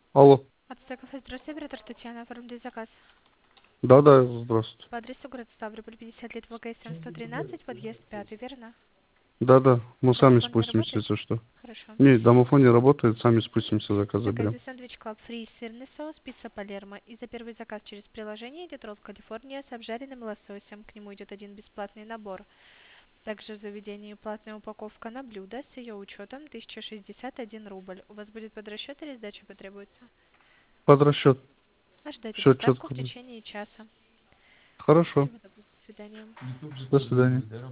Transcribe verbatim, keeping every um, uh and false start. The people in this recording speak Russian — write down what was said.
Алло. Ацтеков, здравствуйте, оператор Татьяна, оформляю заказ. Да-да, здравствуйте. По адресу город Ставрополь, пятьдесят лет, ВКСМ сто тринадцать, подъезд пятый, верно? Да-да, мы сами Домофон не спустимся, работает? если что. Хорошо. Не, домофон не работает, сами спустимся, заказ Заказе заберем. сэндвич клаб фри, сырный соус, пицца Палермо. И за первый заказ через приложение идет ролл Калифорния с обжаренным лососем. К нему идет один бесплатный набор. Также в заведении платная упаковка на блюдо с ее учетом тысяча шестьдесят один рубль. У вас будет под расчет или сдача потребуется? Под расчет. Ожидайте Все доставку в четко будет. течение часа. Хорошо. Всего доброго, до свидания. До свидания.